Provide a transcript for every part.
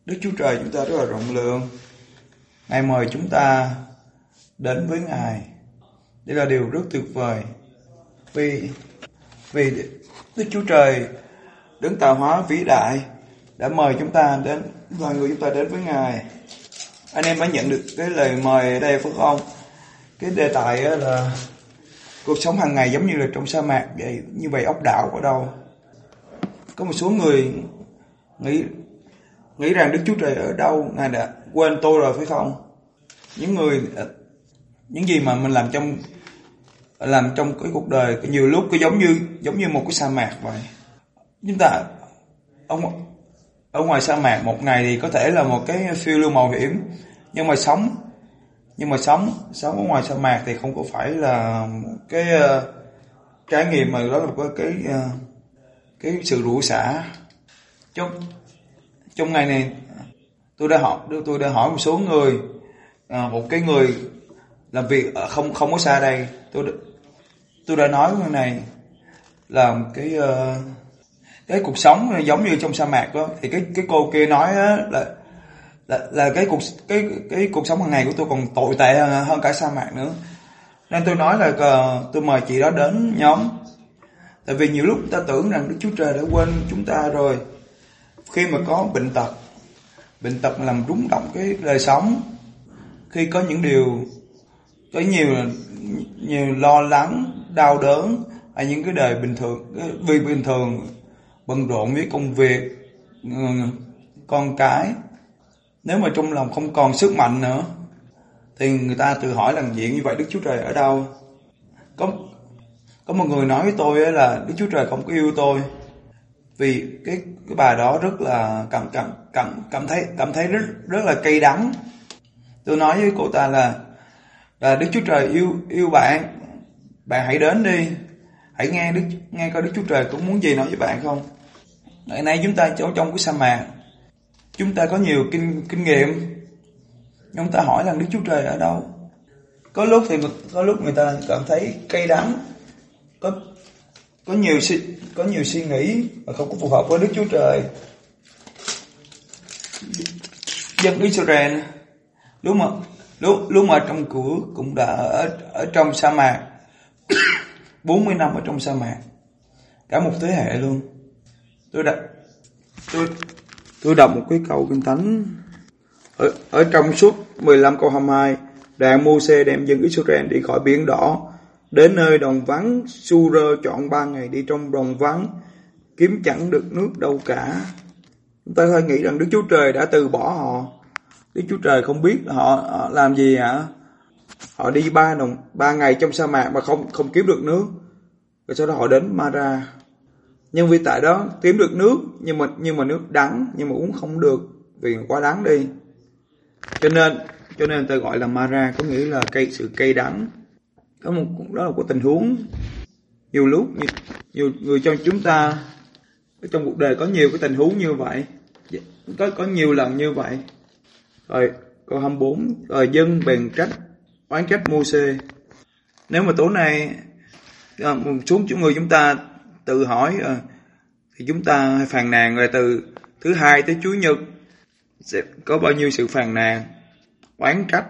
Đức Chúa Trời chúng ta rất là rộng lượng. Ngài mời chúng ta đến với Ngài. Đây là điều rất tuyệt vời. Vì Đức Chúa Trời đấng tạo hóa vĩ đại đã mời chúng ta đến, loài người chúng ta đến với Ngài. Anh em đã nhận được cái lời mời ở đây phải không? Cái đề tài là cuộc sống hàng ngày giống như là trong sa mạc vậy, như vậy ốc đảo ở đâu? Có một số người nghĩ rằng Đức Chúa Trời ở đâu, Ngài đã quên tôi rồi phải không? Những gì mà mình làm trong cái cuộc đời nhiều lúc có giống như một cái sa mạc vậy. Chúng ta ở ngoài sa mạc một ngày thì có thể là một cái phiêu lưu mạo hiểm, nhưng mà sống ở ngoài sa mạc thì không có phải là cái trải nghiệm, mà đó là một cái sự rủa xả. Trong ngày này tôi đã hỏi một số người, một cái người làm việc không có xa đây, tôi đã nói người này là cái cuộc sống giống như trong sa mạc đó. Thì cái cô kia nói là cái cuộc sống hàng ngày của tôi còn tồi tệ hơn cả sa mạc nữa. Nên tôi nói là tôi mời chị đó đến nhóm. Tại vì nhiều lúc ta tưởng rằng Đức Chúa Trời đã quên chúng ta rồi. Khi mà có bệnh tật làm rung động cái đời sống, khi có những điều, có nhiều lo lắng, đau đớn, hay những cái đời bình thường bận rộn với công việc, con cái, nếu mà trong lòng không còn sức mạnh nữa thì người ta tự hỏi làm gì như vậy Đức Chúa Trời ở đâu? Có một người nói với tôi là Đức Chúa Trời không có yêu tôi. Vì cái bài đó rất là cảm thấy rất là cay đắng. Tôi nói với cô ta là Đức Chúa Trời yêu bạn hãy đến đi, hãy nghe coi Đức Chúa Trời có muốn gì nói với bạn không. Ngày nay chúng ta trong cái sa mạc, chúng ta có nhiều kinh nghiệm, chúng ta hỏi rằng Đức Chúa Trời ở đâu. Có lúc người ta cảm thấy cay đắng, có nhiều suy nghĩ mà không có phù hợp với Đức Chúa Trời. Dân Israel lúc mà trong cửa cũng đã ở trong sa mạc 40 năm ở trong sa mạc, cả một thế hệ luôn. Tôi đọc một cái câu Kinh Thánh ở trong Suốt 15 câu 22. Đoàn Mô-sê đem dân Israel đi khỏi biển đỏ đến nơi đồng vắng. Su-rơ chọn 3 ngày đi trong đồng vắng, kiếm chẳng được nước đâu cả. Chúng ta hơi nghĩ rằng Đức Chúa Trời đã từ bỏ họ. Đức Chúa Trời không biết họ làm gì hả? Họ đi 3 ngày trong sa mạc mà không kiếm được nước. Rồi sau đó họ đến Mara. Nhưng vì tại đó kiếm được nước, nhưng mà nước đắng, nhưng mà uống không được vì quá đắng đi. Cho nên ta gọi là Mara, có nghĩa là sự cay đắng. Đó là một tình huống. Nhiều lúc nhiều người trong chúng ta trong cuộc đời có nhiều cái tình huống như vậy, có nhiều lần như vậy. Rồi câu 24, rồi dân bèn oán trách Mô-sê. Nếu mà tối nay xuống người chúng ta tự hỏi thì chúng ta phàn nàn, rồi từ thứ Hai tới Chủ nhật sẽ có bao nhiêu sự phàn nàn, oán trách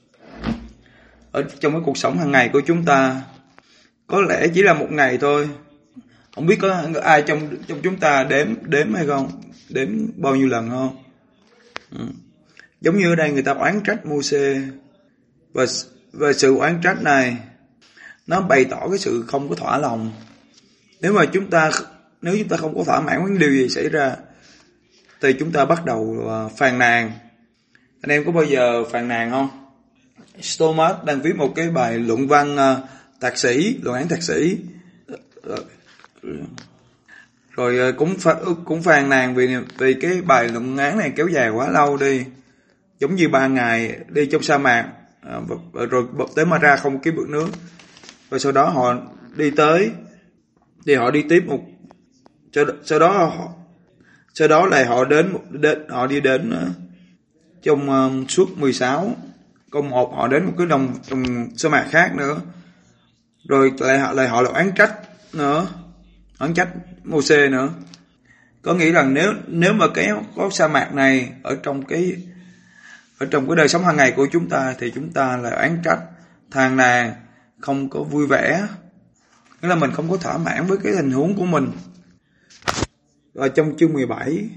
ở trong cái cuộc sống hàng ngày của chúng ta. Có lẽ chỉ là một ngày thôi. Không biết có ai trong chúng ta đếm hay không, đếm bao nhiêu lần không? Giống như ở đây người ta oán trách Mô-sê, và sự oán trách này nó bày tỏ cái sự không có thỏa lòng. Nếu chúng ta không có thỏa mãn với điều gì xảy ra thì chúng ta bắt đầu phàn nàn. Anh em có bao giờ phàn nàn không? Thomas đang viết một cái bài luận văn luận án thạc sĩ, rồi cũng phàn nàn vì cái bài luận án này kéo dài quá lâu đi, giống như 3 ngày đi trong sa mạc, rồi tới Mara không kiếm được nước, rồi sau đó họ đi tới thì họ đi tiếp một, sau đó lại họ đi đến trong Suốt 16 câu 1, họ đến một cái đồng sa mạc khác nữa, rồi lại họ oán trách nữa, oán trách Mô-sê nữa. Có nghĩa rằng nếu mà có sa mạc này ở trong cái đời sống hàng ngày của chúng ta, thì chúng ta là oán trách, than nàn, không có vui vẻ, nghĩa là mình không có thỏa mãn với cái tình huống của mình. Và trong chương 17,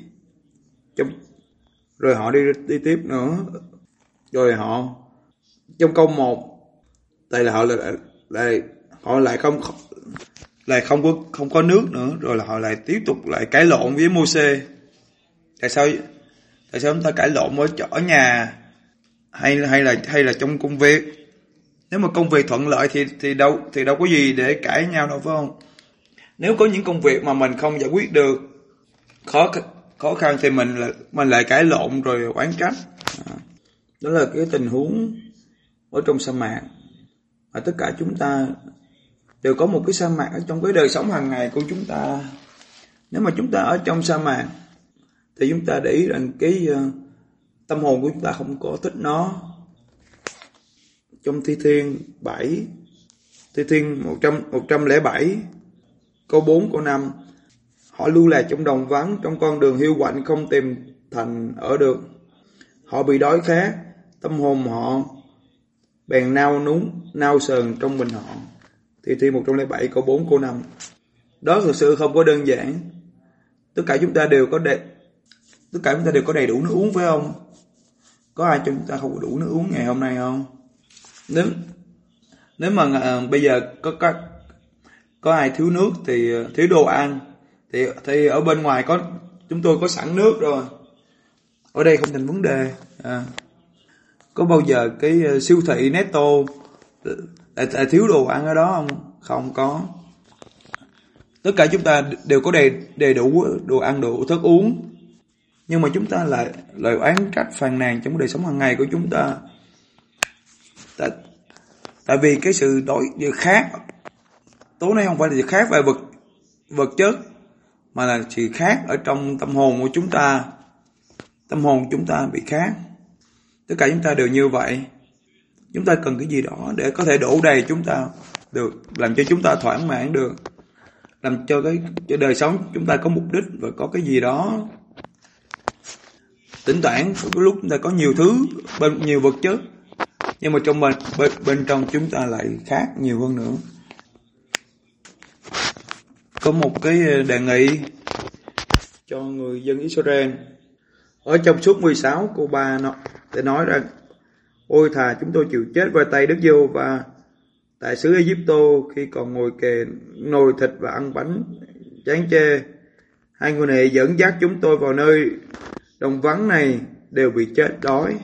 rồi họ đi tiếp nữa, rồi họ trong câu 1, tại là họ lại không có nước nữa, rồi là họ lại tiếp tục lại cãi lộn với Mô-sê. Tại sao chúng ta cãi lộn ở nhà hay là trong công việc? Nếu mà công việc thuận lợi thì đâu có gì để cãi nhau đâu, phải không? Nếu có những công việc mà mình không giải quyết được, khó khăn thì mình lại cãi lộn rồi oán trách. Đó là cái tình huống ở trong sa mạc. Và tất cả chúng ta đều có một cái sa mạc ở trong cái đời sống hàng ngày của chúng ta. Nếu mà chúng ta ở trong sa mạc thì chúng ta để ý rằng cái tâm hồn của chúng ta không có thích nó. Trong Thi Thiên 107, câu 4, câu 5, họ lưu lạc trong đồng vắng, trong con đường hiu quạnh không tìm thành ở được. Họ bị đói khát, tâm hồn họ bèn nao sờn trong mình họ. Thi Thiên 107, câu 4, câu 5. Đó thực sự không có đơn giản. Tất cả chúng ta đều có đầy đủ nước uống, phải không? Có ai trong chúng ta không có đủ nước uống ngày hôm nay không? Nếu mà bây giờ có ai thiếu nước thì thiếu đồ ăn thì ở bên ngoài chúng tôi có sẵn nước rồi. Ở đây không thành vấn đề. Có bao giờ cái siêu thị Netto lại thiếu đồ ăn ở đó không? Không có. Tất cả chúng ta đều có đầy đủ đồ ăn, đồ thức uống. Nhưng mà chúng ta lại oán trách, phàn nàn trong đời sống hàng ngày của chúng ta. Tại vì cái sự khác, tối nay không phải là sự khác về vật chất, mà là sự khác ở trong tâm hồn của chúng ta. Tâm hồn chúng ta bị khác. Tất cả chúng ta đều như vậy. Chúng ta cần cái gì đó để có thể đổ đầy chúng ta được, làm cho chúng ta thỏa mãn được, làm cho cái đời sống chúng ta có mục đích và có cái gì đó. Thỉnh thoảng lúc chúng ta có nhiều thứ, nhiều vật chất, nhưng mà bên trong chúng ta lại khác nhiều hơn nữa. Có một cái đề nghị cho người dân Israel ở trong suốt 16 câu 3 để nói rằng: ôi thà chúng tôi chịu chết vào tay Đức Giê-hô-va tại xứ Ai-cập khi còn ngồi kề nồi thịt và ăn bánh chán chê. Hai người này dẫn dắt chúng tôi vào nơi đồng vắng này đều bị chết đói.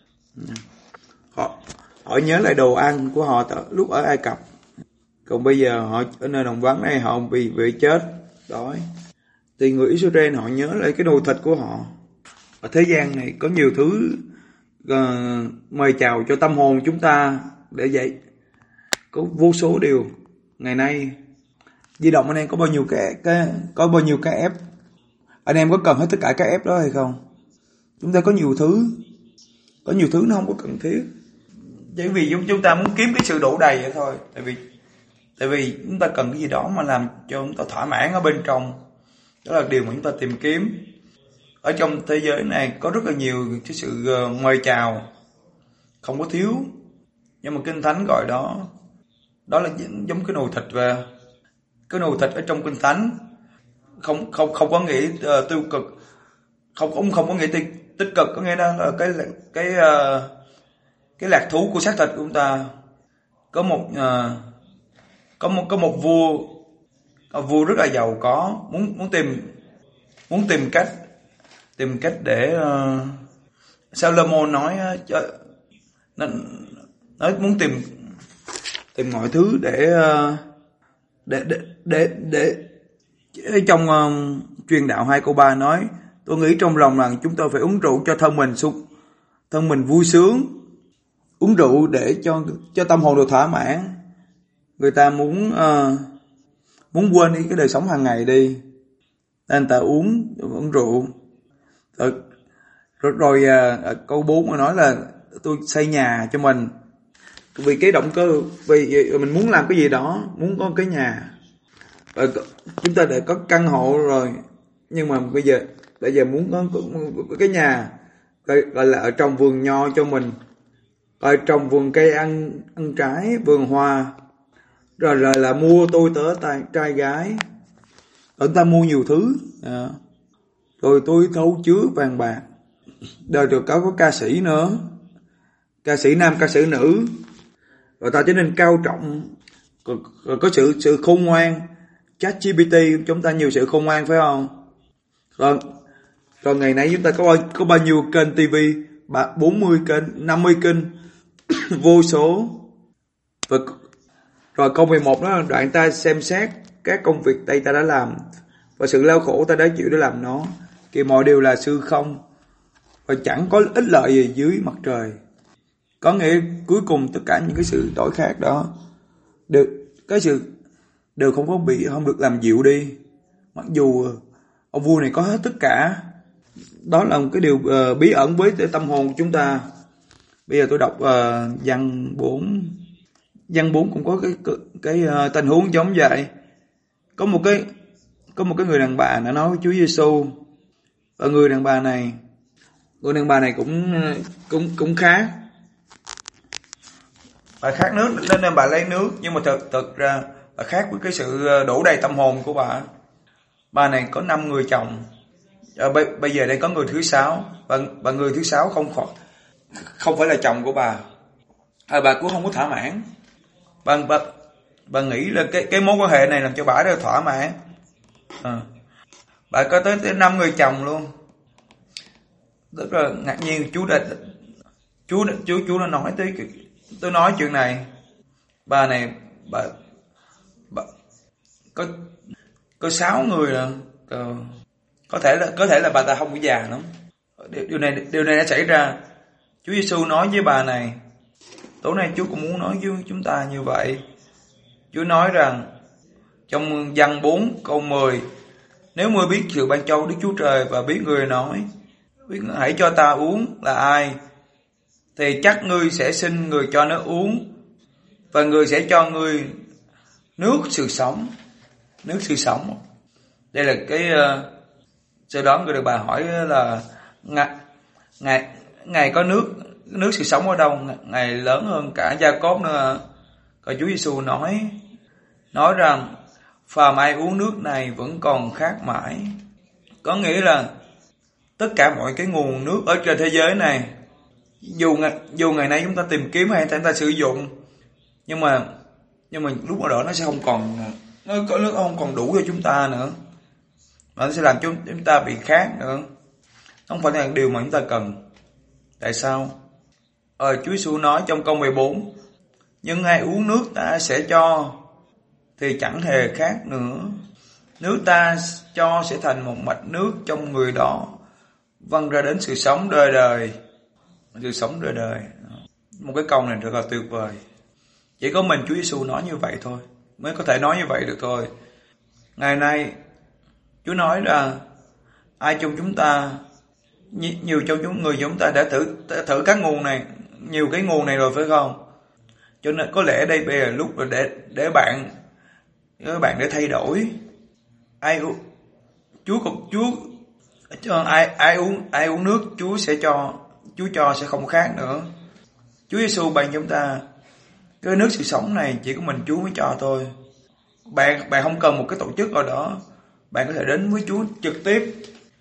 Họ nhớ lại đồ ăn của họ lúc ở Ai Cập, còn bây giờ họ ở nơi đồng vắng này họ bị chết đói. Thì người Israel họ nhớ lại cái nồi thịt của họ. Ở thế gian này có nhiều thứ mời chào cho tâm hồn chúng ta để vậy. Có vô số điều. Ngày nay di động anh em có bao nhiêu cái app? Anh em có cần hết tất cả các app đó hay không? Chúng ta có nhiều thứ nó không có cần thiết. Chỉ vì chúng ta muốn kiếm cái sự đủ đầy vậy thôi. Tại vì chúng ta cần cái gì đó mà làm cho chúng ta thỏa mãn ở bên trong. Đó là điều mà chúng ta tìm kiếm. Ở trong thế giới này có rất là nhiều cái sự mời chào, không có thiếu. Nhưng mà Kinh Thánh gọi đó là giống cái nồi thịt. Và cái nồi thịt ở trong Kinh Thánh không có nghĩa tiêu cực, không có nghĩa tích cực, có nghĩa là cái lạc thú của xác thịt của chúng ta. Có một vua rất là giàu có, muốn tìm cách để Salomon nói muốn tìm mọi thứ để trong truyền đạo 2 câu 3 nói: tôi nghĩ trong lòng rằng chúng tôi phải uống rượu cho thân mình vui sướng, uống rượu để cho tâm hồn được thỏa mãn. Người ta muốn quên đi cái đời sống hàng ngày đi, nên người ta uống rượu. Rồi câu 4 mà nói là tôi xây nhà cho mình, vì cái động cơ, vì mình muốn làm cái gì đó, muốn có cái nhà. Chúng ta đã có căn hộ rồi, Nhưng mà bây giờ muốn có cái nhà gọi là ở trong vườn nho cho mình, ở trong vườn cây ăn trái, vườn hoa, rồi là mua tôi tớ trai gái, ở ta mua nhiều thứ, rồi tôi thấu chứa vàng bạc, đời rồi có ca sĩ nữa, ca sĩ nam ca sĩ nữ, rồi ta trở nên cao trọng, rồi có sự khôn ngoan. ChatGPT chúng ta nhiều sự khôn ngoan phải không? Rồi ngày nay chúng ta có bao nhiêu kênh TV, 40 kênh, 50 kênh, vô số. Rồi câu 11 đó là đoạn ta xem xét các công việc tay ta đã làm và sự lao khổ ta đã chịu để làm nó, thì mọi điều là hư không và chẳng có ích lợi gì dưới mặt trời. Có nghĩa cuối cùng tất cả những cái sự đổi khác đó đều không được làm dịu đi, mặc dù ông vua này có hết tất cả. Đó là một cái điều bí ẩn với tâm hồn của chúng ta. Bây giờ tôi đọc văn 4. Văn 4 cũng có cái tình huống giống vậy. Có một cái người đàn bà đã nói với Chúa Giêsu, và người đàn bà này cũng khác. Bà khác nước nên bà lấy nước, nhưng mà thực ra bà khác với cái sự đổ đầy tâm hồn của bà. Bà này có 5 người chồng. Bây giờ đây có người thứ 6, và người thứ 6 không phải là chồng của bà. Bà cũng không có thỏa mãn. Bà nghĩ là cái mối quan hệ này làm cho bà rất thỏa mãn. Bà có tới 5 người chồng luôn. Rất là ngạc nhiên. Chúa đã nói tôi nói chuyện này. Bà này bà có 6 người rồi. Có thể là bà ta không có già lắm. Điều này đã xảy ra. Chúa Giêsu nói với bà này. Tối nay Chúa cũng muốn nói với chúng ta như vậy. Chúa nói rằng trong văn 4 câu 10, nếu ngươi biết sự ban cho Đức Chúa Trời và biết người nói, biết hãy cho ta uống là ai, thì chắc ngươi sẽ xin người cho nó uống, và người sẽ cho ngươi nước sự sống. Nước sự sống. Đây là cái sau đó người được bà hỏi là Ngài có nước sự sống ở đâu? Ngài lớn hơn cả Gia-cốp nữa. Còn Chúa Giêsu nói rằng phàm ai uống nước này vẫn còn khát mãi. Có nghĩa là tất cả mọi cái nguồn nước ở trên thế giới này, dù ngày nay chúng ta tìm kiếm hay chúng ta sử dụng, nhưng mà lúc đó nó sẽ không còn đủ cho chúng ta nữa, mà nó sẽ làm cho chúng ta bị khát nữa. Không phải là điều mà chúng ta cần. Tại sao? Chúa Giêsu nói trong câu 14, nhưng ai uống nước ta sẽ cho thì chẳng hề khác nữa. Nước ta cho sẽ thành một mạch nước trong người đó, văng ra đến sự sống đời đời. Sự sống đời đời. Một cái câu này thật là tuyệt vời. Chỉ có mình Chúa Giêsu nói như vậy thôi, mới có thể nói như vậy được thôi. Ngày nay Chúa nói là ai trong chúng ta, nhiều trong người chúng ta đã thử các nguồn này, nhiều cái nguồn này rồi phải không? Cho nên có lẽ đây bây giờ lúc rồi để bạn để thay đổi. Ai uống nước Chúa cho sẽ không khác nữa. Chúa Giêsu ban chúng ta cái nước sự sống này, chỉ có mình Chúa mới cho thôi. Bạn không cần một cái tổ chức nào đó, bạn có thể đến với Chúa trực tiếp.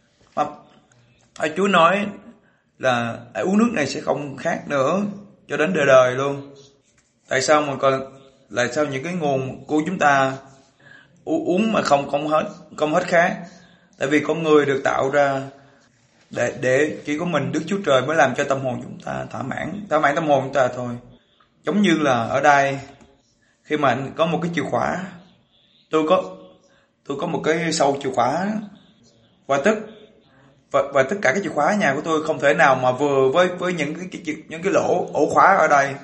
Chúa nói là ai uống nước này sẽ không khác nữa cho đến đời đời luôn. Tại sao mà lại sao những cái nguồn của chúng ta uống mà không hết khác? Tại vì con người được tạo ra để chỉ có mình Đức Chúa Trời mới làm cho tâm hồn chúng ta thỏa mãn tâm hồn chúng ta thôi. Giống như là ở đây, khi mà có một cái chìa khóa, tôi có một cái sâu chìa khóa, và tất cả cái chìa khóa nhà của tôi không thể nào mà vừa với những cái lỗ ổ khóa ở đây.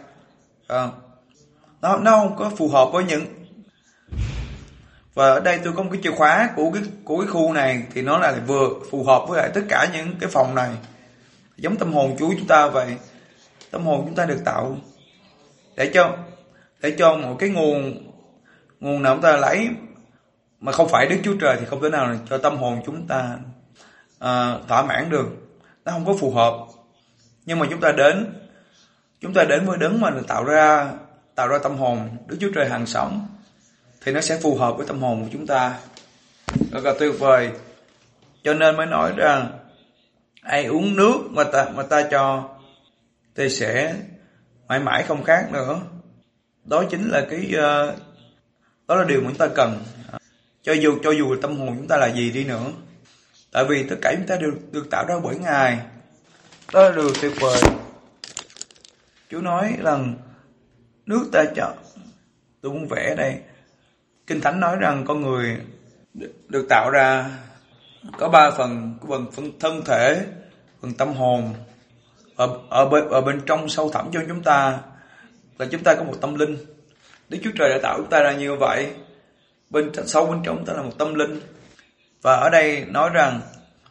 Nó không có phù hợp với những. Và ở đây tôi có một cái chìa khóa của cái khu này, thì nó là vừa phù hợp với lại tất cả những cái phòng này. Giống tâm hồn Chúa chúng ta vậy. Tâm hồn chúng ta được tạo để cho một cái nguồn nào chúng ta lấy mà không phải Đức Chúa Trời thì không thể nào cho tâm hồn chúng ta thỏa mãn được. Nó không có phù hợp. Nhưng mà chúng ta đến với đấng mà tạo ra tâm hồn, Đức Chúa Trời hằng sống, thì nó sẽ phù hợp với tâm hồn của chúng ta. Rất là tuyệt vời. Cho nên mới nói rằng ai uống nước mà ta cho thì sẽ mãi mãi không khác nữa. Đó chính là đó là điều mà chúng ta cần. Cho dù tâm hồn chúng ta là gì đi nữa, tại vì tất cả chúng ta đều được tạo ra bởi Ngài. Đó là điều tuyệt vời. Chúa nói rằng nước ta cho, tôi muốn vẽ đây. Kinh Thánh nói rằng con người được tạo ra có 3 phần thân thể, phần tâm hồn. Ở bên trong sâu thẳm cho chúng ta là chúng ta có một tâm linh. Đức Chúa Trời đã tạo chúng ta ra như vậy. Bên trong chúng ta là một tâm linh. Và ở đây nói rằng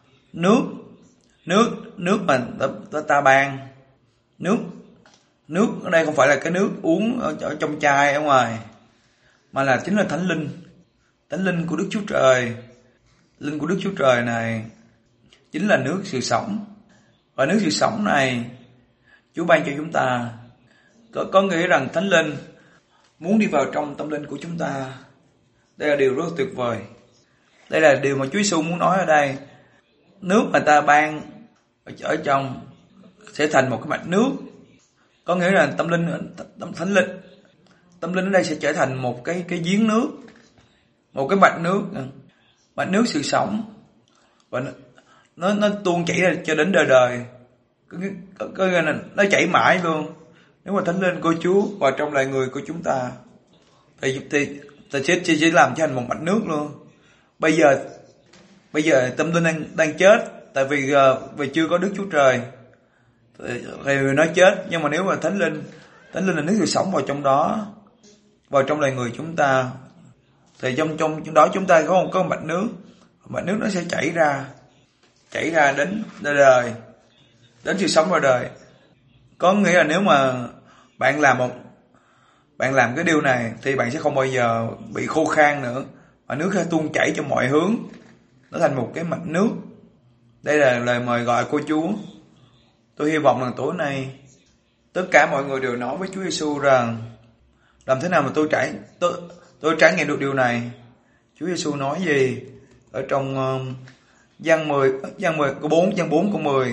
nước mà ta ban, nước ở đây không phải là cái nước uống ở trong chai ở ngoài, mà là chính là thánh linh của Đức Chúa Trời. Linh của Đức Chúa Trời này chính là nước sự sống. Và nước sự sống này Chúa ban cho chúng ta. Có nghĩa rằng thánh linh muốn đi vào trong tâm linh của chúng ta. Đây là điều rất tuyệt vời. Đây là điều mà Chúa Giêsu muốn nói ở đây. Nước mà ta ban ở trong sẽ thành một cái mạch nước. Có nghĩa là tâm linh ở đây sẽ trở thành một cái giếng nước, một cái mạch nước sự sống, và nó tuôn chảy ra cho đến đời đời. Có nghĩa là nó chảy mãi luôn. Nếu mà thánh linh của Chúa vào trong loài người của chúng ta thì sẽ làm cho thành một mạch nước luôn. Bây giờ tâm linh đang chết, tại vì chưa có Đức Chúa Trời thì nó chết. Nhưng mà nếu mà thánh linh là nước sự sống vào trong đó, vào trong loài người chúng ta, thì trong đó chúng ta có mạch nước nó sẽ chảy ra đến đời, đến sự sống vào đời. Có nghĩa là nếu mà bạn làm cái điều này thì bạn sẽ không bao giờ bị khô khan nữa, mà nước sẽ tuôn chảy cho mọi hướng, nó thành một cái mạch nước. Đây là lời mời gọi của Chúa. Tôi hy vọng rằng tối nay tất cả mọi người đều nói với Chúa Giêsu rằng làm thế nào mà tôi trải nghiệm được điều này. Chúa Giêsu nói gì ở trong Giăng 10 câu 4 Giăng 4 câu 10.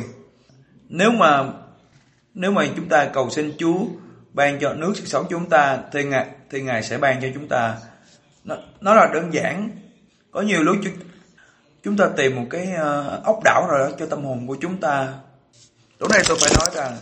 Nếu mà chúng ta cầu xin Chúa ban cho nước sự sống chúng ta thì Ngài sẽ ban cho chúng ta. Nó là đơn giản. Có nhiều lúc chúng ta tìm một cái ốc đảo rồi đó cho tâm hồn của chúng ta. Lúc này tôi phải nói rằng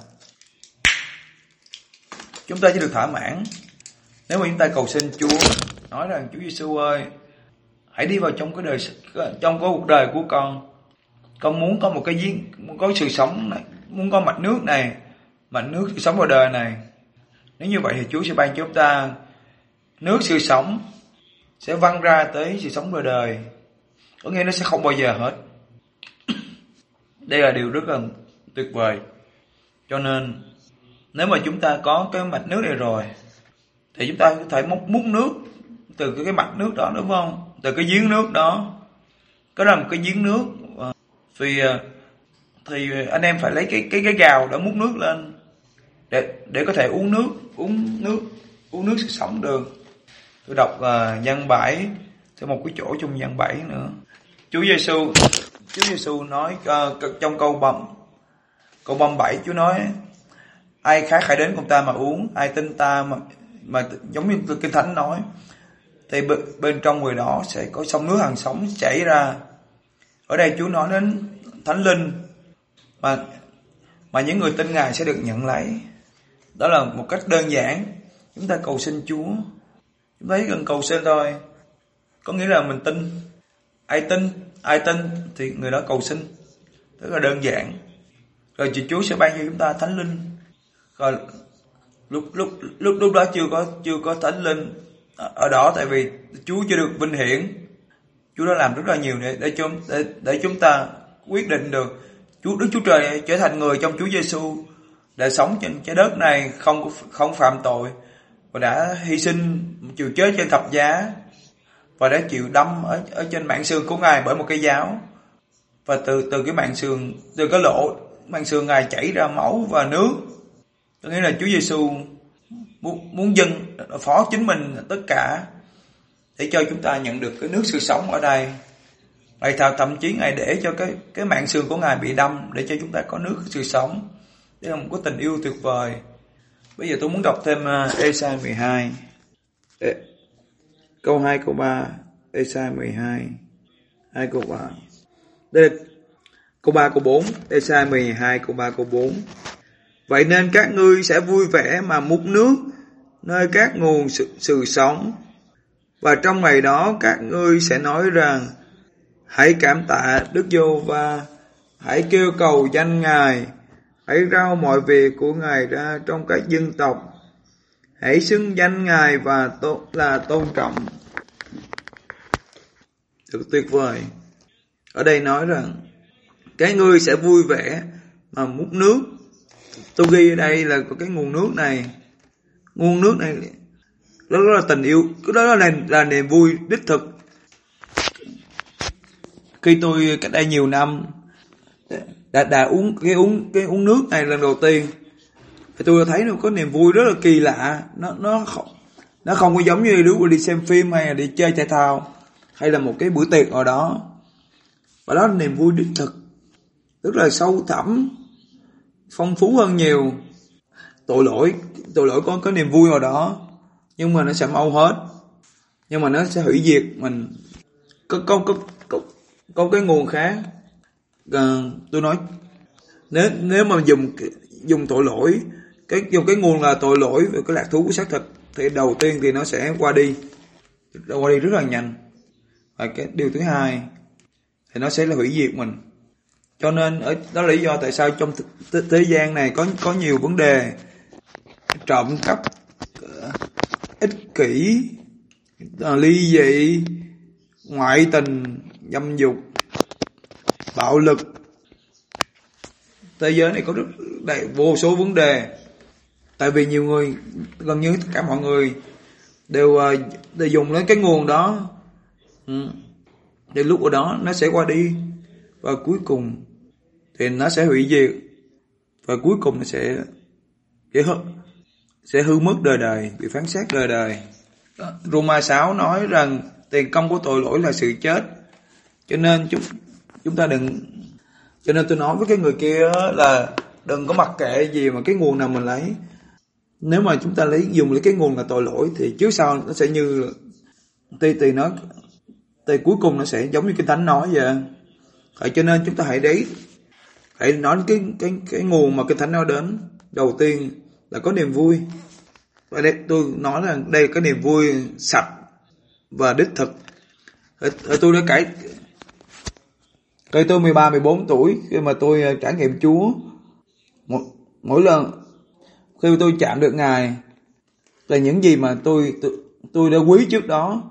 chúng ta chỉ được thỏa mãn nếu mà chúng ta cầu xin Chúa, nói rằng Chúa Giêsu ơi, hãy đi vào trong cái cuộc đời của con muốn có một cái giếng, muốn có sự sống này, muốn có mạch nước sự sống vào đời này. Nếu như vậy thì Chúa sẽ ban cho chúng ta nước sự sống, sẽ văng ra tới sự sống vào đời. Có nghĩa nó sẽ không bao giờ hết. Đây là điều rất là tuyệt vời. Cho nên nếu mà chúng ta có cái mạch nước này rồi thì chúng ta có thể múc nước từ cái mạch nước đó, đúng không? Từ cái giếng nước đó. Có là một cái giếng nước thì anh em phải lấy cái gào để múc nước lên để có thể uống nước sự sống được. Tôi đọc Giăng 7, thêm một cái chỗ trong Giăng 7 nữa. Chúa Giêsu nói trong câu bầm 7, Chúa nói ai khát hãy đến cùng ta mà uống, ai tin ta mà giống như Kinh Thánh nói thì bên trong người đó sẽ có sông nước hằng sống chảy ra. Ở đây Chúa nói đến Thánh Linh mà những người tin Ngài sẽ được nhận lấy. Đó là một cách đơn giản. Chúng ta cầu xin Chúa, chúng ta chỉ cần cầu xin thôi. Có nghĩa là mình tin, ai tin thì người đó cầu xin. Rất là đơn giản. Rồi Chúa sẽ ban cho chúng ta Thánh Linh. Rồi lúc đó chưa có Thánh Linh ở đó, tại vì Chúa chưa được vinh hiển. Chúa đã làm rất là nhiều để chúng ta quyết định được Đức Chúa Trời trở thành người trong Chúa Giêsu, đã sống trên trái đất này không phạm tội và đã hy sinh chịu chết trên thập giá và đã chịu đâm ở trên mạn xương của Ngài bởi một cây giáo. Và từ cái mạn xương, từ cái lỗ mạn xương Ngài chảy ra máu và nước. Có nghĩa là Chúa Giêsu muốn dâng phó chính mình tất cả để cho chúng ta nhận được cái nước sự sống ở đây. Ngài thậm chí Ngài để cho cái mạn xương của Ngài bị đâm để cho chúng ta có nước sự sống. Đây là một cái tình yêu tuyệt vời. Bây giờ tôi muốn đọc thêm Ê-sai 12. Câu 2, câu 3. Ê-sai 12. 2 câu 3. Đây là câu 3, câu 4. Ê-sai 12, câu 3, câu 4. Vậy nên các ngươi sẽ vui vẻ mà múc nước nơi các nguồn sự sống. Và trong ngày đó các ngươi sẽ nói rằng: hãy cảm tạ Đức Giê-hô-va, hãy kêu cầu danh Ngài, hãy rao mọi việc của Ngài ra trong các dân tộc, hãy xưng danh Ngài và tôn trọng. Thật tuyệt vời. Ở đây nói rằng cái ngươi sẽ vui vẻ mà múc nước. Tôi ghi ở đây là cái nguồn nước này. Nguồn nước này đó là tình yêu, đó là niềm vui đích thực. Khi tôi cách đây nhiều năm đã uống uống nước này lần đầu tiên, thì tôi thấy nó có niềm vui rất là kỳ lạ. Nó không có giống như lúc đi xem phim hay là đi chơi thể thao hay là một cái bữa tiệc nào đó. Và đó là niềm vui đích thực, rất là sâu thẳm, phong phú hơn nhiều. Tội lỗi có niềm vui vào đó, nhưng mà nó sẽ mau hết, nhưng mà nó sẽ hủy diệt mình. Có cái nguồn khác. Tôi nói nếu mà dùng tội lỗi, dùng cái nguồn là tội lỗi về cái lạc thú của xác thịt, thì đầu tiên thì nó sẽ qua đi rất là nhanh. Và cái điều thứ hai thì nó sẽ là hủy diệt mình. Cho nên đó là lý do tại sao trong thế gian này có nhiều vấn đề: trộm cắp, ích kỷ, ly dị, ngoại tình, dâm dục, bạo lực. Thế giới này có vô số vấn đề. Tại vì nhiều người, gần như tất cả mọi người đều dùng đến cái nguồn đó. Thì lúc ở đó nó sẽ qua đi, và cuối cùng thì nó sẽ hủy diệt, và cuối cùng nó sẽ hư mất đời đời, bị phán xét đời đời. Roma 6 nói rằng tiền công của tội lỗi là sự chết. Cho nên chúng ta cho nên tôi nói với cái người kia là đừng có mặc kệ gì mà cái nguồn nào mình lấy. Nếu mà chúng ta dùng lấy cái nguồn là tội lỗi thì trước sau nó sẽ như thì cuối cùng nó sẽ giống như Kinh Thánh nói vậy. Cho nên chúng ta hãy nói cái nguồn mà Kinh Thánh nói đến. Đầu tiên là có niềm vui. Và đây tôi nói là đây có niềm vui sạch và đích thực. Tôi đã Khi tôi 13-14 tuổi, khi mà tôi trải nghiệm Chúa, mỗi lần khi tôi chạm được Ngài là những gì mà tôi đã quý trước đó,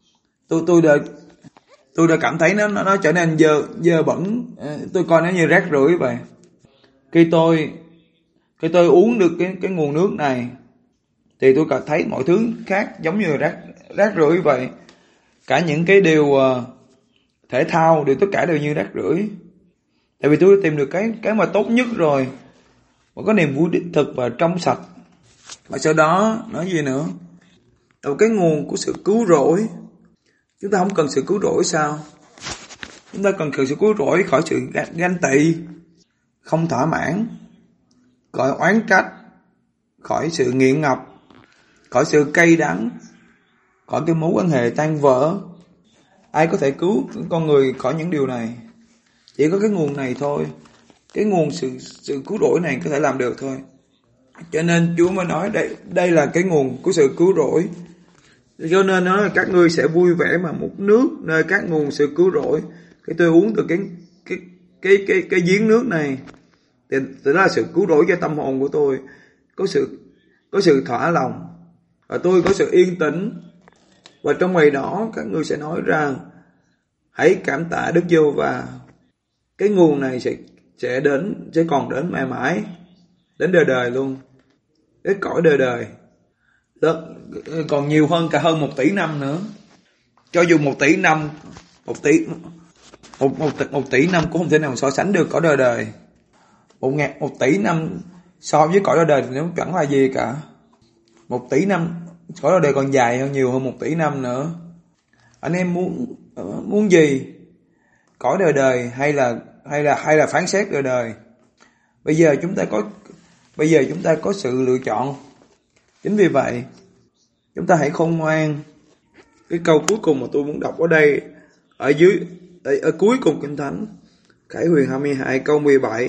tôi đã cảm thấy nó trở nên dơ bẩn. Tôi coi nó như rác rưởi vậy. Khi tôi uống được cái nguồn nước này thì tôi cảm thấy mọi thứ khác giống như rác rưởi vậy. Cả những cái điều thể thao, tất cả đều như rác rưởi. Tại vì tôi tìm được cái mà tốt nhất rồi, và có niềm vui đích thực và trong sạch. Và sau đó nói gì nữa? Cái nguồn của sự cứu rỗi. Chúng ta không cần sự cứu rỗi sao? Chúng ta cần sự cứu rỗi khỏi sự ganh tị, không thỏa mãn, khỏi oán trách, khỏi sự nghiện ngập, khỏi sự cay đắng, khỏi cái mối quan hệ tan vỡ. Ai có thể cứu con người khỏi những điều này? Chỉ có cái nguồn này thôi. Cái nguồn sự cứu rỗi này có thể làm được thôi. Cho nên Chúa mới nói đây là cái nguồn của sự cứu rỗi. Cho nên nói là các ngươi sẽ vui vẻ mà múc nước nơi các nguồn sự cứu rỗi. Khi tôi uống từ cái giếng nước này thì đó là sự cứu rỗi cho tâm hồn của tôi. Có sự thỏa lòng, và tôi có sự yên tĩnh. Và trong ngày đó các ngươi sẽ nói rằng: hãy cảm tạ Đức Giê-hô-va. Cái nguồn này sẽ còn đến mãi mãi, đến đời đời luôn, đến cõi đời đời. Đó, còn nhiều hơn 1 tỷ năm nữa. cho dù 1 tỷ năm, 1 tỷ năm cũng không thể nào so sánh được cõi đời đời. 1 tỷ năm so với cõi đời đời thì nó chẳng là gì cả. 1 tỷ năm, cõi đời đời còn dài hơn, nhiều hơn 1 tỷ năm nữa. Anh em muốn gì? Cõi đời đời hay là phán xét đời đời? Bây giờ chúng ta có sự lựa chọn. Chính vì vậy, chúng ta hãy khôn ngoan. Cái câu cuối cùng mà tôi muốn đọc ở đây, ở cuối cùng Kinh Thánh, Khải Huyền 22 câu 17.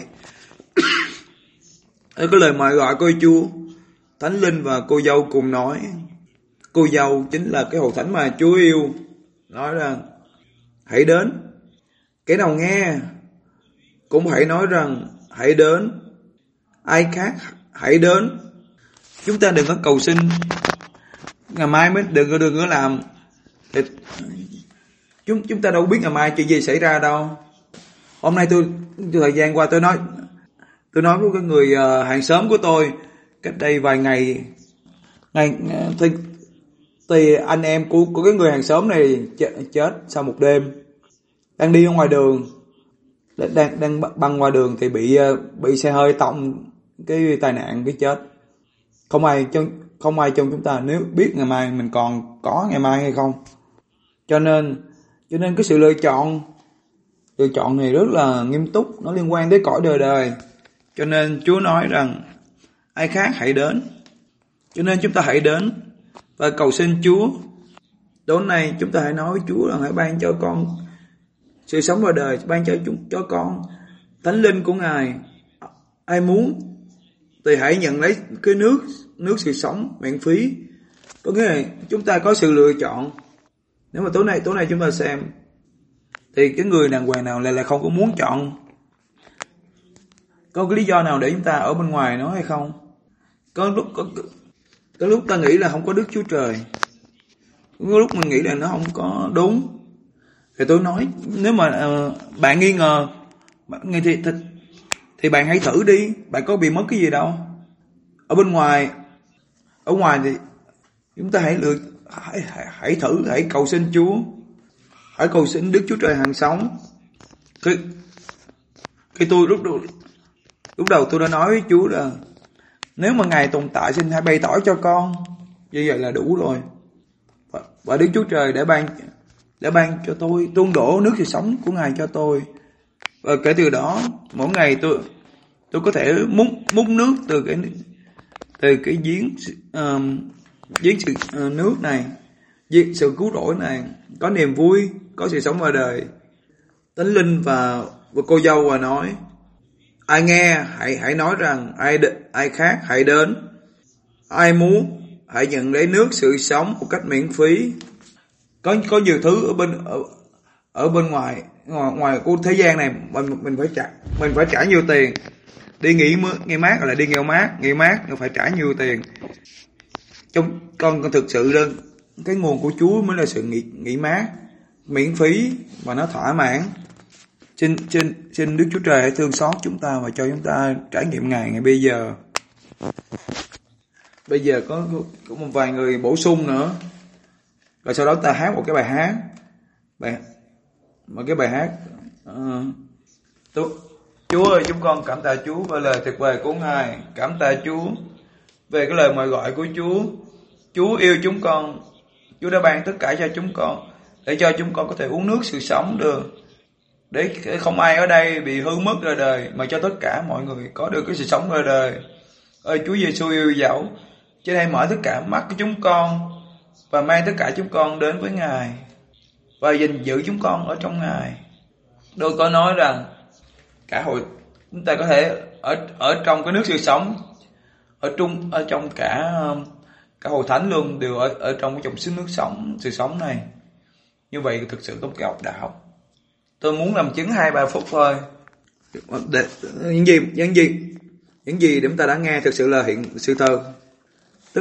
Ở cái lời mời gọi của Chúa, Thánh Linh và cô dâu cùng nói. Cô dâu chính là cái hội thánh mà Chúa yêu. Nói rằng, hãy đến. Kẻ nào nghe, cũng hãy nói rằng, hãy đến. Ai khác, hãy đến. Chúng ta đừng có cầu xin ngày mai mới đừng có làm. Thì chúng ta đâu biết ngày mai chuyện gì xảy ra đâu. Hôm nay thời gian qua tôi nói với cái người hàng xóm của tôi, cách đây vài ngày thì anh em của cái người hàng xóm này chết sau một đêm. Đang đi ở ngoài đường, đang băng ngoài đường thì bị xe hơi tông, cái tai nạn, cái chết. Không ai trong chúng ta nếu biết ngày mai mình còn có ngày mai hay không. Cho nên cái sự lựa chọn này rất là nghiêm túc, nó liên quan đến cõi đời đời. Cho nên Chúa nói rằng ai khác hãy đến. Cho nên chúng ta hãy đến và cầu xin Chúa. Tối nay chúng ta hãy nói với Chúa rằng hãy ban cho con sự sống vào đời, ban cho con Thánh Linh của Ngài. Ai muốn thì hãy nhận lấy cái nước sự sống miễn phí. Có nghĩa là chúng ta có sự lựa chọn. Nếu mà tối nay chúng ta xem thì cái người đàng hoàng nào lại không có muốn chọn. Có cái lý do nào để chúng ta ở bên ngoài nó hay không? Có lúc ta nghĩ là không có Đức Chúa Trời. Có lúc mình nghĩ là nó không có đúng. Thì tôi nói, nếu mà bạn nghi ngờ thì bạn hãy thử đi. Bạn có bị mất cái gì đâu. Ở ngoài thì chúng ta hãy thử, hãy cầu xin Chúa. Hãy cầu xin Đức Chúa Trời hàng sống. Khi tôi lúc đầu tôi đã nói với Chúa là nếu mà Ngài tồn tại, xin hãy bày tỏ cho con. Như vậy là đủ rồi. Và Đức Chúa Trời đã ban cho tôi, tuôn đổ nước sự sống của Ngài cho tôi. Và kể từ đó, mỗi ngày tôi có thể múc nước từ cái giếng sự nước này, giếng sự cứu rỗi này, có niềm vui, có sự sống vào đời. Thánh Linh và cô dâu và nói, ai nghe hãy nói rằng ai khác hãy đến. Ai muốn hãy nhận lấy nước sự sống một cách miễn phí. Có nhiều thứ ở bên ngoài của thế gian này mình phải trả nhiều tiền. Đi nghỉ mát là đi nghỉ mát phải trả nhiều tiền. Con thực sự là cái nguồn của Chúa mới là sự nghỉ mát miễn phí và nó thỏa mãn. Xin Đức Chúa Trời hãy thương xót chúng ta và cho chúng ta trải nghiệm Ngài ngày bây giờ. Bây giờ có một vài người bổ sung nữa. Rồi sau đó ta hát một cái bài hát. Một cái bài hát. Chúa ơi, chúng con cảm tạ Chúa về lời tuyệt vời của Ngài. Cảm tạ Chúa về cái lời mời gọi của Chúa. Chúa yêu chúng con. Chúa đã ban tất cả cho chúng con, để cho chúng con có thể uống nước sự sống được. Để không ai ở đây bị hư mất đời đời, mà cho tất cả mọi người có được cái sự sống đời đời. Ơi Chúa Giêsu yêu dấu, cho nên mở tất cả mắt của chúng con và mang tất cả chúng con đến với Ngài và gìn giữ chúng con ở trong Ngài. Tôi có nói rằng cả hội chúng ta có thể ở trong cái nước sự sống, ở trong cả hội thánh luôn, đều ở trong cái dòng nước sống, sự sống này. Như vậy thực sự có một cái học đạo. Tôi muốn làm chứng 2-3 phút thôi. Những gì chúng ta đã nghe thực sự là hiện sự thơ. Tức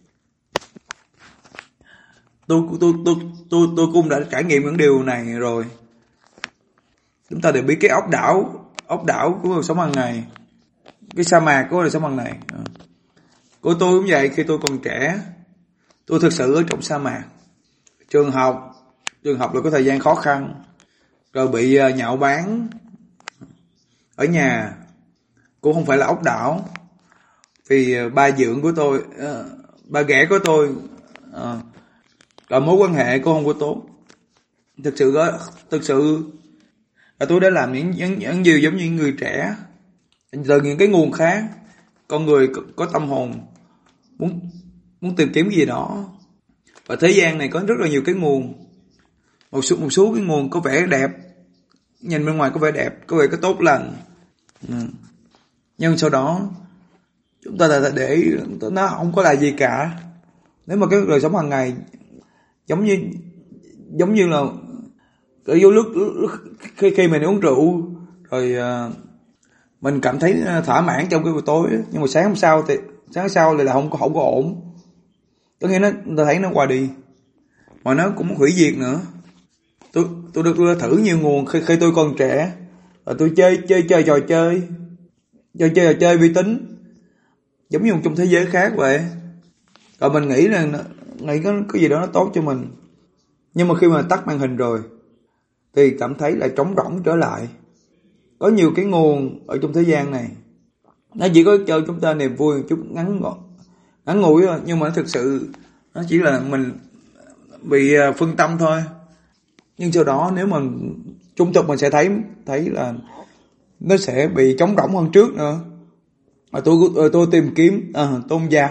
tôi cũng đã trải nghiệm những điều này rồi. Chúng ta đều biết cái ốc đảo của cuộc sống hàng ngày, cái sa mạc của đời sống hàng ngày. Của tôi cũng vậy, khi tôi còn trẻ, tôi thực sự ở trong sa mạc, trường học, trường học là có thời gian khó khăn, rồi bị nhạo báng ở nhà, cũng không phải là ốc đảo, vì ba dượng của tôi, ba ghẻ của tôi, rồi mối quan hệ cũng không có tốt. Thực sự là tôi đã làm những điều giống như những người trẻ, từ những cái nguồn khác. Con người có tâm hồn muốn tìm kiếm cái gì đó, và thế gian này có rất là nhiều cái nguồn. Một số cái nguồn có vẻ đẹp, nhìn bên ngoài có vẻ đẹp, có vẻ có tốt lành, nhưng sau đó chúng ta lại để nó không có là gì cả. Nếu mà cái đời sống hàng ngày giống như là cái vô lúc khi mình uống rượu rồi mình cảm thấy thỏa mãn trong cái buổi tối, nhưng mà sáng hôm sau lại là không có ổn. Có nghĩa ta thấy nó qua đi, mà nó cũng hủy diệt nữa. Tôi đã thử nhiều nguồn khi tôi còn trẻ, và tôi chơi trò chơi vi tính, giống như trong thế giới khác vậy. Rồi mình nghĩ có cái gì đó nó tốt cho mình, nhưng mà khi mà tắt màn hình rồi thì cảm thấy là trống rỗng trở lại. Có nhiều cái nguồn ở trong thế gian này, nó chỉ có cho chúng ta niềm vui chút ngắn ngủi thôi, nhưng mà thực sự nó chỉ là mình bị phân tâm thôi. Nhưng sau đó nếu mà trung thực mình sẽ thấy là nó sẽ bị trống rỗng hơn trước nữa. Tôi tìm kiếm tôn giáo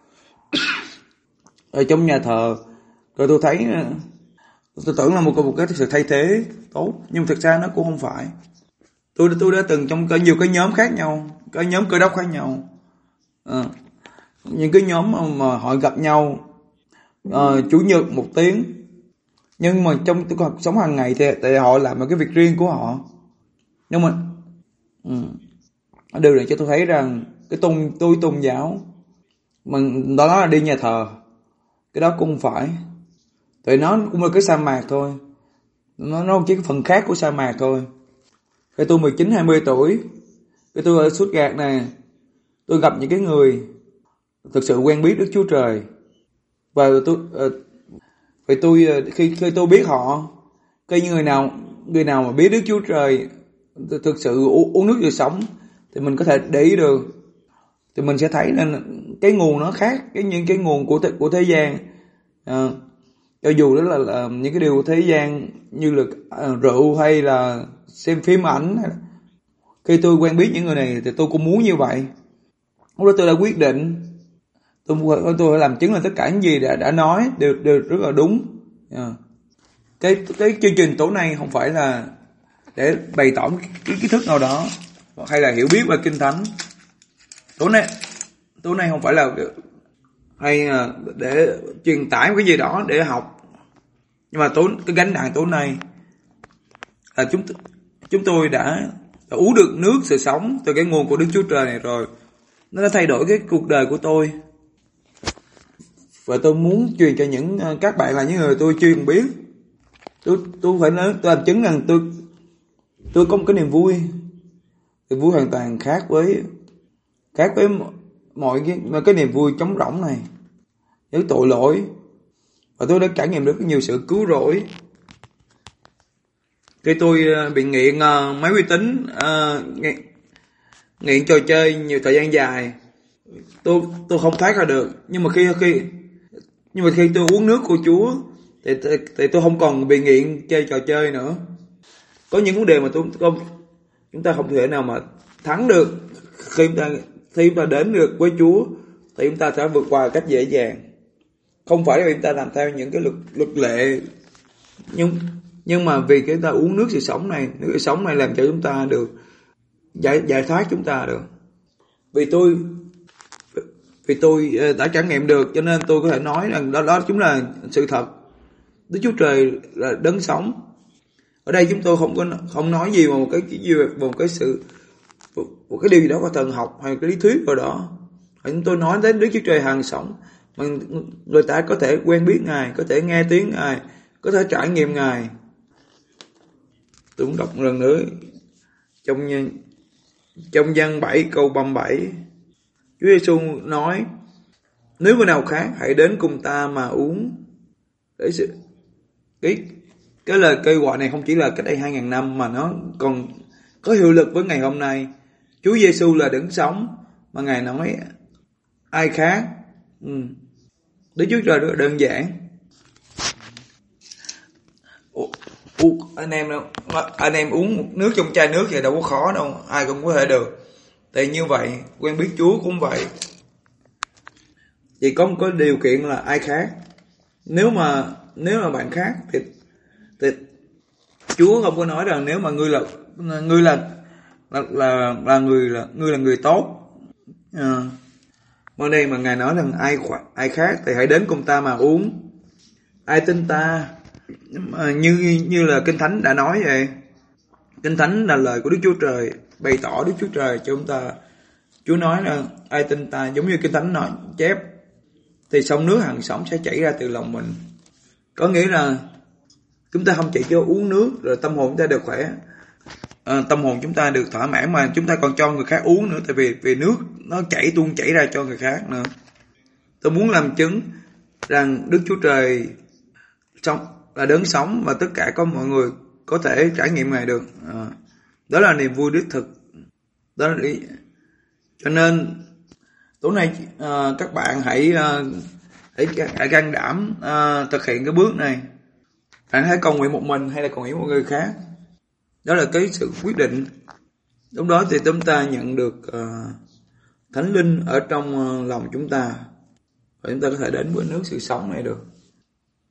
ở trong nhà thờ, rồi tôi thấy tôi tưởng là một cái sự thay thế tốt, nhưng thực ra nó cũng không phải. Tôi đã từng trong nhiều cái nhóm khác nhau, cái nhóm Cơ Đốc khác nhau, những cái nhóm mà họ gặp nhau chủ nhật 1 tiếng, nhưng mà trong cuộc sống hàng ngày thì họ làm một cái việc riêng của họ. Nhưng mà điều này cho tôi thấy rằng cái tôn giáo mình đó là đi nhà thờ, cái đó cũng không phải. Tại nó cũng là cái sa mạc thôi, nó chỉ cái phần khác của sa mạc thôi. Khi tôi 19-20 tuổi, khi tôi ở Stuttgart này, tôi gặp những cái người thực sự quen biết Đức Chúa Trời. Và khi tôi biết họ, khi người nào mà biết Đức Chúa Trời thực sự uống nước để sống, thì mình có thể để ý được, thì mình sẽ thấy là cái nguồn nó khác những cái nguồn của thế gian. Cho dù đó là những cái điều thế gian như là rượu hay là xem phim ảnh. Khi tôi quen biết những người này thì tôi cũng muốn như vậy. Lúc đó tôi đã quyết định tôi phải làm chứng là tất cả những gì đã nói đều rất là đúng. Cái chương trình tối nay không phải là để bày tỏ cái kiến thức nào đó hay là hiểu biết về Kinh Thánh. Tối nay không phải là hay để truyền tải cái gì đó để học. Nhưng mà cái gánh nặng tối nay là chúng tôi đã uống được nước sự sống từ cái nguồn của Đức Chúa Trời này rồi. Nó đã thay đổi cái cuộc đời của tôi. Và tôi muốn truyền cho những các bạn là những người tôi chưa biết. Tôi phải nói, tôi làm chứng rằng tôi có một cái niềm vui. Niềm vui hoàn toàn khác với mọi cái niềm vui trống rỗng này, với tội lỗi. Và tôi đã trải nghiệm được nhiều sự cứu rỗi. Khi tôi bị nghiện máy vi tính, nghiện trò chơi nhiều thời gian dài, tôi không thoát ra được. Nhưng mà khi tôi uống nước của Chúa thì tôi không còn bị nghiện chơi trò chơi nữa. Có những vấn đề mà chúng ta không thể nào mà thắng được. Khi chúng ta đến được với Chúa thì chúng ta sẽ vượt qua cách dễ dàng. Không phải là chúng ta làm theo những cái luật lệ, nhưng mà vì chúng ta uống nước sự sống này, nước sự sống này làm cho chúng ta được giải thoát chúng ta được. Vì tôi đã trải nghiệm được, cho nên tôi có thể nói rằng đó chính là sự thật. Đức Chúa Trời là đấng sống. Ở đây chúng tôi không nói gì một cái điều gì đó có thần học hay cái lý thuyết nào đó. Chúng tôi nói đến Đức Chúa Trời hàng sống, mà người ta có thể quen biết Ngài, có thể nghe tiếng Ngài, có thể trải nghiệm Ngài. Tôi muốn đọc một lần nữa trong Giăng 7 câu 37. Chúa Giêsu nói: nếu người nào khác hãy đến cùng ta mà uống. Cái lời kêu gọi này không chỉ là cách đây 2.000 năm mà nó còn có hiệu lực với ngày hôm nay. Chúa Giêsu là đấng sống mà Ngài nói ai khác. Đức Chúa Trời rất là đơn giản. Anh em uống một nước trong chai nước vậy đâu có khó đâu, ai cũng có thể được. Thì như vậy quen biết Chúa cũng vậy. Chỉ có một cái điều kiện là ai khác. Nếu mà bạn khác thì Chúa không có nói rằng nếu mà ngươi là người tốt. Ở đây mà Ngài nói rằng ai khác thì hãy đến cùng ta mà uống. Ai tin ta, như là Kinh Thánh đã nói vậy. Kinh Thánh là lời của Đức Chúa Trời, bày tỏ Đức Chúa Trời cho chúng ta. Chúa nói là ai tin ta, giống như Kinh Thánh nói chép, thì sông nước hằng sống sẽ chảy ra từ lòng mình. Có nghĩa là chúng ta không chỉ cho uống nước rồi tâm hồn chúng ta được khỏe, tâm hồn chúng ta được thỏa mãn, mà chúng ta còn cho người khác uống nữa. Tại vì nước nó tuôn chảy ra cho người khác nữa. Tôi muốn làm chứng rằng Đức Chúa Trời là đấng sống và tất cả mọi người có thể trải nghiệm Ngài được. Đó là niềm vui đích thực. Đó là ý. Cho nên tối nay các bạn hãy can đảm thực hiện cái bước này. Bạn hãy cầu nguyện một mình hay là cầu nguyện một người khác, đó là cái sự quyết định. Lúc đó thì chúng ta nhận được Thánh Linh ở trong lòng chúng ta, và chúng ta có thể đến với nước sự sống này được.